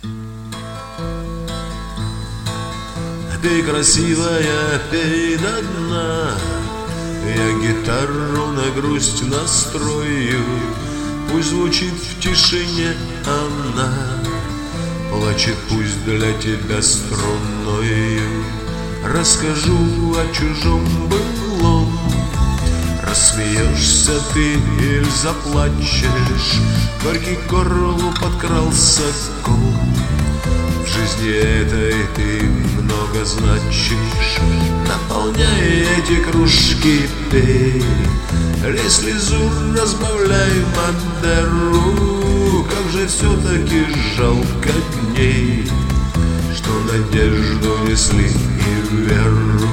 Пей, красивая, пей до дна. Я гитару на грусть настрою, пусть звучит в тишине она, плачет пусть для тебя струною. Расскажу о чужом былом, рассмеешься ты или заплачешь. Горький к горлу подкрался ком. В жизни этой ты много значишь. Наполняй эти кружки, пей, лей слезу, разбавляй Мадеру. Как же все-таки жалко дней, что надежду несли и веру.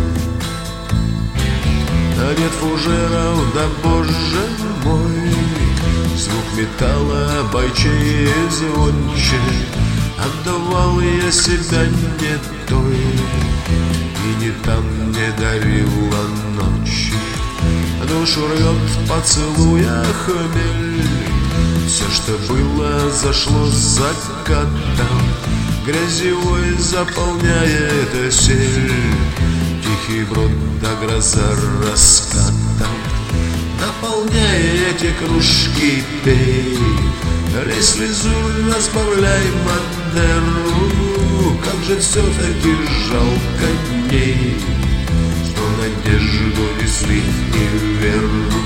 А нет фужеров, да боже мой, звук металла бойче и звонче. Отдавал я себя не той, и не там не дарила ночи. Душу рвет в поцелуях хмель. Все, что было, зашло с закатом. Грязевой заполняет сель. Тихий брод да гроза раскатом. Наполняй эти кружки, пей, лей слезу, разбавляй Мадеру. Как же все-таки жалко дней, что надежду несли и веру.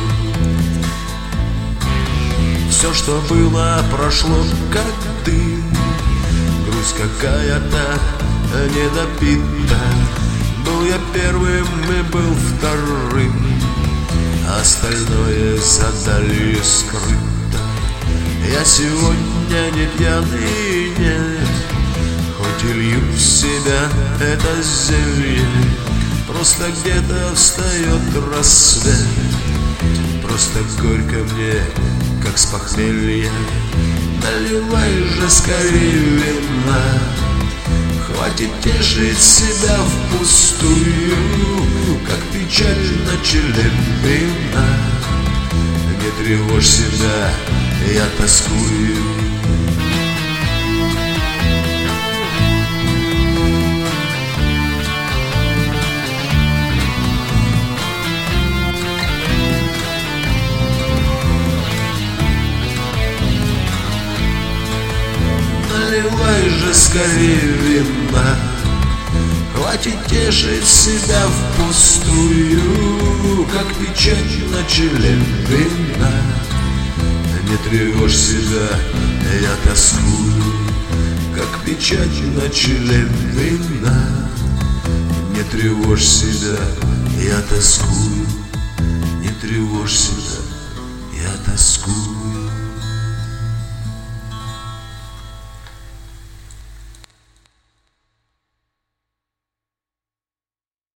Все, что было, прошло, как дым. Грусть какая-то недопита. Был я первым и был вторым, остальное за далью скрыто. Я сегодня не пьяный, нет, хоть и лью в себя это зелье. Просто где-то встает рассвет, просто горько мне, как с похмелья. Наливай же скорее вина, хватит тешить себя впустую, как печаль на челе вина. Не тревожь себя, я тоскую. Наливай же скорее вина, хватит тешить себя впустую, как печать на челе вина. Не тревожь себя, я тоскую, как печать на челе вина. Не тревожь себя, я тоскую, не тревожь себя, я тоскую.